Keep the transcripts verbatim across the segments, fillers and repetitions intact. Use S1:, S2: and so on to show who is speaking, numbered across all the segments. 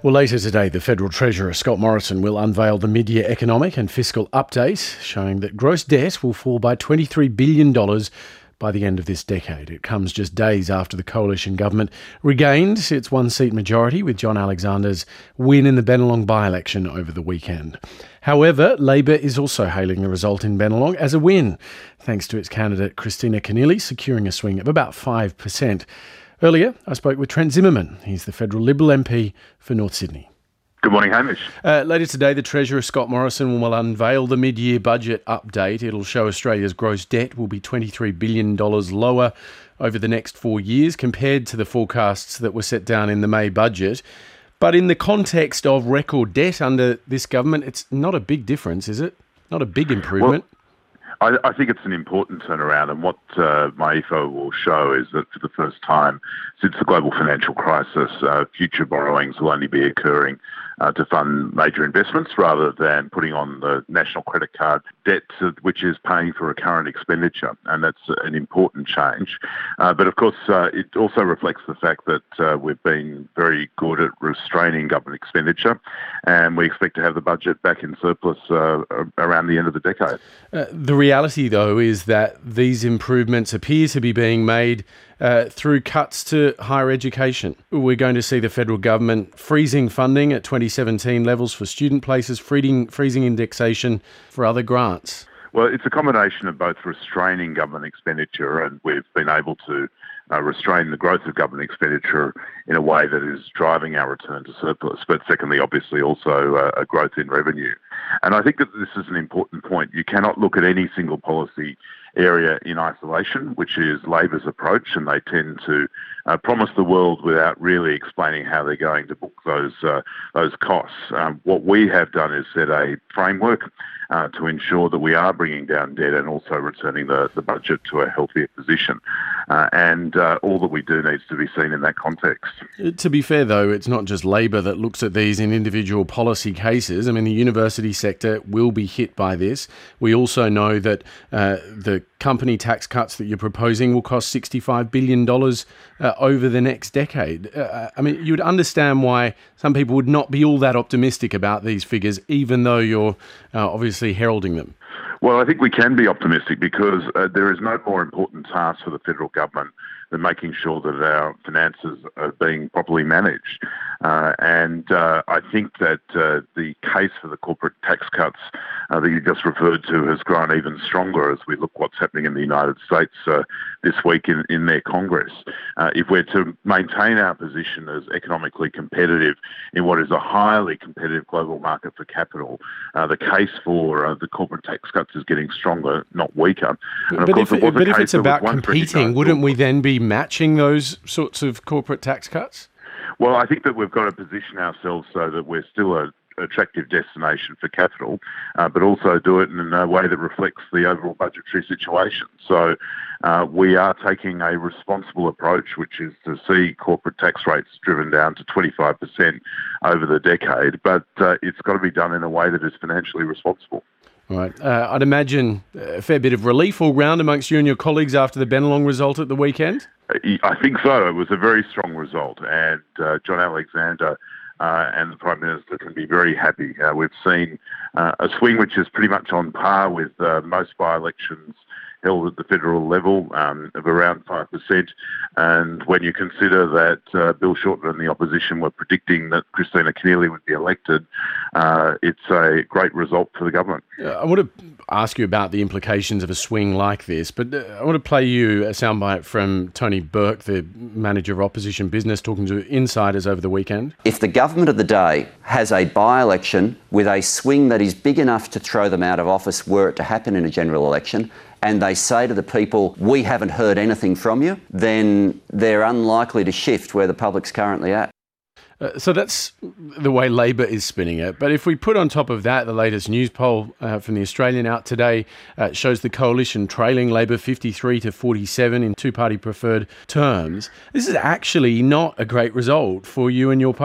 S1: Well, later today, the Federal Treasurer, Scott Morrison, will unveil the mid-year economic and fiscal update, showing that gross debt will fall by twenty-three billion dollars by the end of this decade. It comes just days after the coalition government regained its one-seat majority with John Alexander's win in the Bennelong by-election over the weekend. However, Labor is also hailing the result in Bennelong as a win, thanks to its candidate Kristina Keneally securing a swing of about five percent. Earlier, I spoke with Trent Zimmerman. He's the federal Liberal M P for North Sydney.
S2: Good morning, Hamish.
S1: Uh, later today, the Treasurer, Scott Morrison, will unveil the mid-year budget update. It'll show Australia's gross debt will be twenty-three billion dollars lower over the next four years compared to the forecasts that were set down in the May budget. But in the context of record debt under this government, it's not a big difference, is it? Not a big improvement.
S2: Well, I, I think it's an important turnaround, and what uh, my E F O will show is that for the first time since the global financial crisis, uh, future borrowings will only be occurring uh, to fund major investments rather than putting on the national credit card debt, uh, which is paying for a current expenditure, and that's an important change. Uh, but of course, uh, it also reflects the fact that uh, we've been very good at restraining government expenditure, and we expect to have the budget back in surplus uh, around the end of the decade.
S1: Uh, the reality, though, is that these improvements appear to be being made uh, through cuts to higher education. We're going to see the federal government freezing funding at twenty seventeen levels for student places, freezing, freezing indexation for other grants.
S2: Well, it's a combination of both restraining government expenditure, and we've been able to uh, restrain the growth of government expenditure in a way that is driving our return to surplus, but secondly, obviously, also uh, a growth in revenue. And I think that this is an important point. You cannot look at any single policy area in isolation, which is Labor's approach, and they tend to uh, promise the world without really explaining how they're going to book those uh, those costs. Um, what we have done is set a framework uh, to ensure that we are bringing down debt and also returning the, the budget to a healthier position. Uh, and uh, all that we do needs to be seen in that context.
S1: To be fair, though, it's not just Labor that looks at these in individual policy cases. I mean, the university sector will be hit by this. We also know that uh, the company tax cuts that you're proposing will cost sixty-five billion dollars uh, over the next decade. Uh, I mean, you'd understand why some people would not be all that optimistic about these figures, even though you're uh, obviously heralding them.
S2: Well, I think we can be optimistic because uh, there is no more important task for the federal government than making sure that our finances are being properly managed. Uh, and uh, I think that uh, the case for the corporate tax cuts uh, that you just referred to has grown even stronger as we look what's happening in the United States uh, this week in, in their Congress. Uh, if we're to maintain our position as economically competitive in what is a highly competitive global market for capital, uh, the case for uh, the corporate tax cuts is getting stronger, not weaker.
S1: And but if, it, but if it's about competing, wouldn't we then be matching those sorts of corporate tax cuts?
S2: Well, I think that we've got to position ourselves so that we're still a attractive destination for capital, uh, but also do it in a way that reflects the overall budgetary situation. So uh, we are taking a responsible approach, which is to see corporate tax rates driven down to twenty-five percent over the decade, but uh, it's got to be done in a way that is financially responsible.
S1: Right. Uh, I'd imagine a fair bit of relief all round amongst you and your colleagues after the Bennelong result at the weekend?
S2: I think so. It was a very strong result, and uh, John Alexander uh, and the Prime Minister can be very happy. Uh, we've seen uh, a swing which is pretty much on par with uh, most by-elections held at the federal level um, of around five percent. And when you consider that uh, Bill Shorten and the opposition were predicting that Kristina Keneally would be elected, uh, it's a great result for the government.
S1: Uh, I want to ask you about the implications of a swing like this, but uh, I want to play you a soundbite from Tony Burke, the manager of opposition business, talking to insiders over the weekend.
S3: If the government of the day has a by-election with a swing that is big enough to throw them out of office were it to happen in a general election, and they say to the people, we haven't heard anything from you, then they're unlikely to shift where the public's currently at.
S1: Uh, so that's the way Labor is spinning it. But if we put on top of that the latest news poll uh, from the Australian out today, uh, shows the coalition trailing Labor fifty-three to forty-seven in two-party preferred terms. This is actually not a great result for you and your party.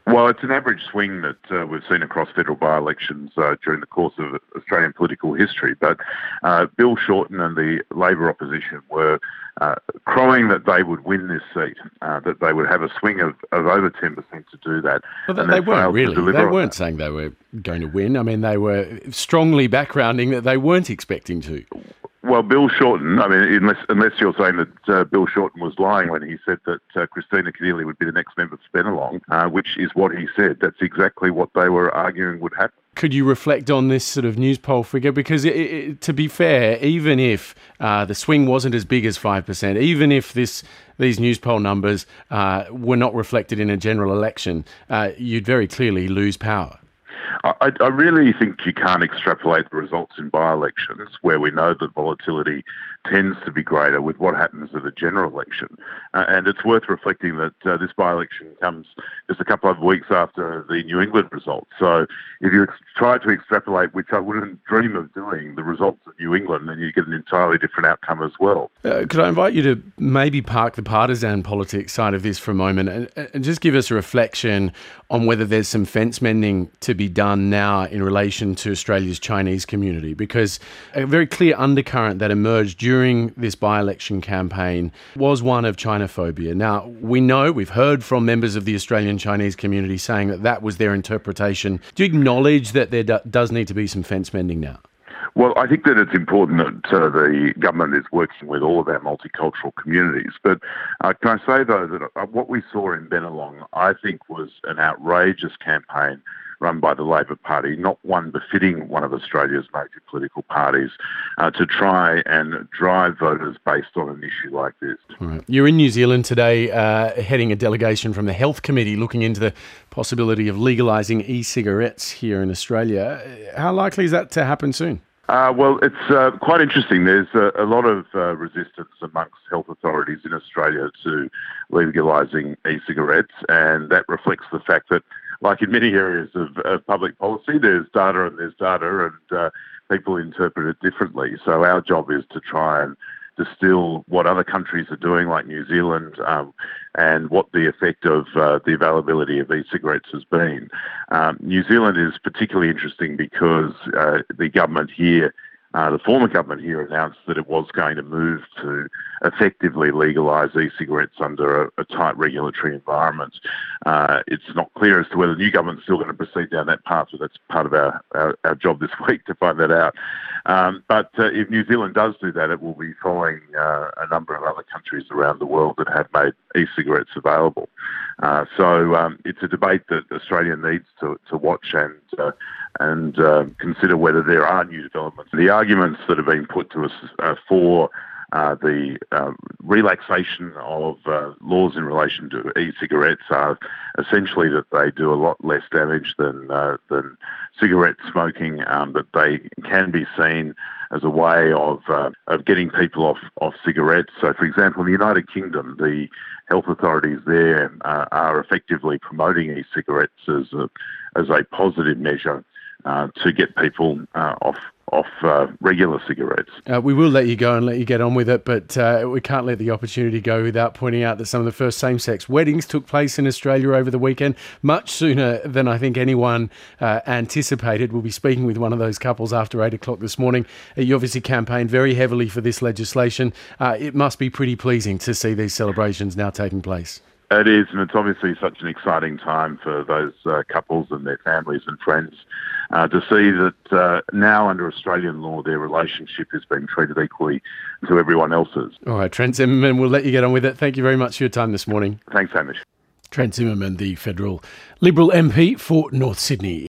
S2: Well, it's an average swing that uh, we've seen across federal by-elections uh, during the course of Australian political history. But uh, Bill Shorten and the Labor opposition were uh, crowing that they would win this seat, uh, that they would have a swing of, of over ten percent to do that.
S1: Well, they, they weren't really. They weren't saying they were going to win. I mean, they were strongly backgrounding that they weren't expecting to.
S2: Well, Bill Shorten, I mean, unless, unless you're saying that uh, Bill Shorten was lying when he said that uh, Christina Keneally would be the next member for Bennelong, uh, which is what he said. That's exactly what they were arguing would happen.
S1: Could you reflect on this sort of news poll figure? Because it, it, to be fair, even if uh, the swing wasn't as big as five percent, even if this these news poll numbers uh, were not reflected in a general election, uh, you'd very clearly lose power.
S2: I, I really think you can't extrapolate the results in by-elections where we know that volatility tends to be greater with what happens at a general election. Uh, and it's worth reflecting that uh, this by-election comes just a couple of weeks after the New England results. So if you ex- try to extrapolate, which I wouldn't dream of doing, the results of New England, then you get an entirely different outcome as well.
S1: Uh, could I invite you to maybe park the partisan politics side of this for a moment and, and just give us a reflection on whether there's some fence mending to be done now in relation to Australia's Chinese community? Because a very clear undercurrent that emerged during this by-election campaign was one of Chinophobia. Now, we know, we've heard from members of the Australian Chinese community saying that that was their interpretation. Do you acknowledge that there do- does need to be some fence mending now?
S2: Well, I think that it's important that uh, the government is working with all of our multicultural communities. But uh, can I say, though, that uh, what we saw in Bennelong, I think, was an outrageous campaign run by the Labor Party, not one befitting one of Australia's major political parties, uh, to try and drive voters based on an issue like this.
S1: All right. You're in New Zealand today, uh, heading a delegation from the Health Committee looking into the possibility of legalising e-cigarettes here in Australia. How likely is that to happen soon?
S2: Uh, well, it's uh, quite interesting. There's a, a lot of uh, resistance amongst health authorities in Australia to legalising e-cigarettes, and that reflects the fact that, like in many areas of, of public policy, there's data and there's data, and uh, people interpret it differently. So our job is to try and distill what other countries are doing, like New Zealand, um, and what the effect of uh, the availability of e-cigarettes has been. Um, New Zealand is particularly interesting because uh, the government here, uh, the former government here, announced that it was going to move to effectively legalise e-cigarettes under a, a tight regulatory environment. Uh, it's not clear as to whether the new government's still going to proceed down that path, so that's part of our, our, our job this week to find that out. Um, but uh, if New Zealand does do that, it will be following uh, a number of other countries around the world that have made e-cigarettes available. Uh, so um, it's a debate that Australia needs to, to watch and uh, and uh, consider whether there are new developments. The arguments that have been put to us uh, for Uh, the uh, relaxation of uh, laws in relation to e-cigarettes are essentially that they do a lot less damage than uh, than cigarette smoking, um, but they can be seen as a way of uh, of getting people off, off cigarettes. So, for example, in the United Kingdom, the health authorities there uh, are effectively promoting e-cigarettes as a, as a positive measure uh, to get people uh, off off uh, regular cigarettes.
S1: Uh, we will let you go and let you get on with it, but uh, we can't let the opportunity go without pointing out that some of the first same-sex weddings took place in Australia over the weekend, much sooner than I think anyone uh, anticipated. We'll be speaking with one of those couples after eight o'clock this morning. Uh, you obviously campaigned very heavily for this legislation. Uh, it must be pretty pleasing to see these celebrations now taking place.
S2: It is, and it's obviously such an exciting time for those uh, couples and their families and friends uh, to see that uh, now under Australian law their relationship is being treated equally to everyone else's.
S1: All right, Trent Zimmerman, we'll let you get on with it. Thank you very much for your time this morning.
S2: Thanks, Hamish.
S1: Trent Zimmerman, the federal Liberal M P for North Sydney.